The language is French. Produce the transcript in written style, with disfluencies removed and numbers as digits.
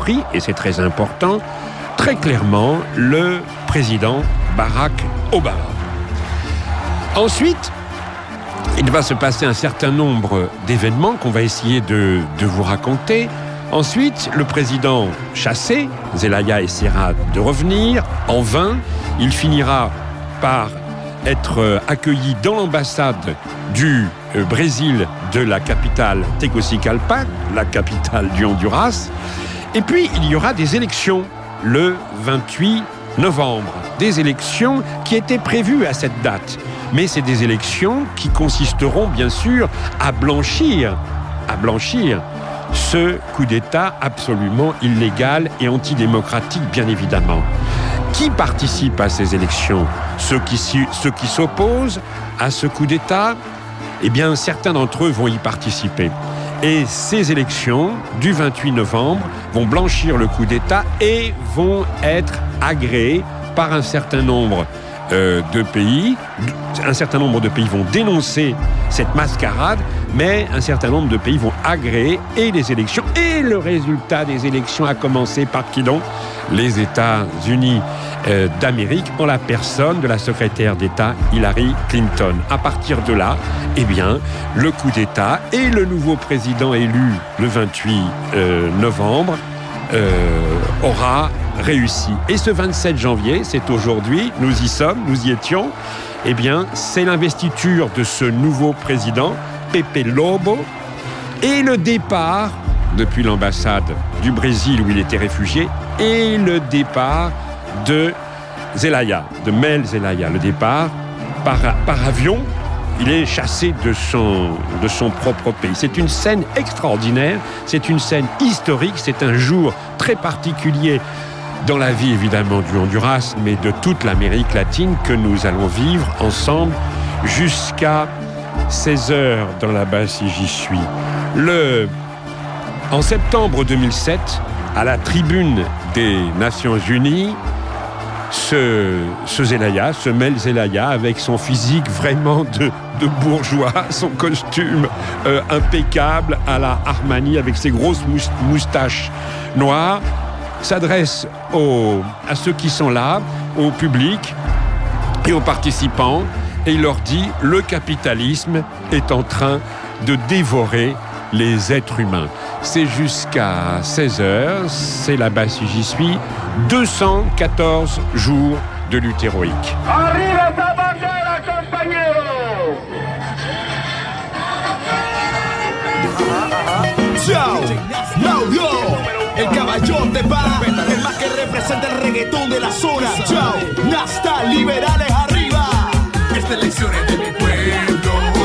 compris, et c'est très important, très clairement le président Barack Obama. Ensuite, il va se passer un certain nombre d'événements qu'on va essayer de vous raconter. Ensuite, le président chassé, Zelaya essaiera de revenir. En vain, il finira par être accueilli dans l'ambassade du Brésil de la capitale Tegucigalpa, la capitale du Honduras. Et puis, il y aura des élections le 28 novembre. Des élections qui étaient prévues à cette date. Mais c'est des élections qui consisteront, bien sûr, à blanchir ce coup d'État absolument illégal et antidémocratique, bien évidemment. Qui participe à ces élections ? Ceux qui s'opposent à ce coup d'État, eh bien, certains d'entre eux vont y participer. Et ces élections du 28 novembre vont blanchir le coup d'État et vont être agréées par un certain nombre de pays. Un certain nombre de pays vont dénoncer cette mascarade, mais un certain nombre de pays vont agréer et les élections. Et le résultat des élections a commencé par qui donc ? Les États-Unis d'Amérique, en la personne de la secrétaire d'État Hillary Clinton. À partir de là, eh bien, le coup d'État et le nouveau président élu le 28 novembre aura réussi. Et ce 27 janvier, c'est aujourd'hui, nous y sommes, nous y étions, eh bien, c'est l'investiture de ce nouveau président, Pepe Lobo, et le départ, depuis l'ambassade du Brésil où il était réfugié, et le départ de Zelaya, de Mel Zelaya, le départ par avion. Il est chassé de son propre pays. C'est une scène extraordinaire, c'est une scène historique, c'est un jour très particulier dans la vie évidemment du Honduras, mais de toute l'Amérique latine que nous allons vivre ensemble jusqu'à 16h dans la base si j'y suis. En septembre 2007, à la tribune des Nations Unies, ce Zelaya, ce Mel Zelaya, avec son physique vraiment de bourgeois, son costume impeccable à la Armani, avec ses grosses moustaches noires, s'adresse à ceux qui sont là, au public et aux participants, et il leur dit « Le capitalisme est en train de dévorer les êtres humains ». C'est jusqu'à 16h, c'est là-bas si j'y suis, 214 jours de lutte héroïque. Arriba esa bandera, compañeros! Ciao, Claudio, el caballote para el más que representa el reggaetón de la zona. Ciao, Nasta, liberales arriba. Esta elección es de mi pueblo.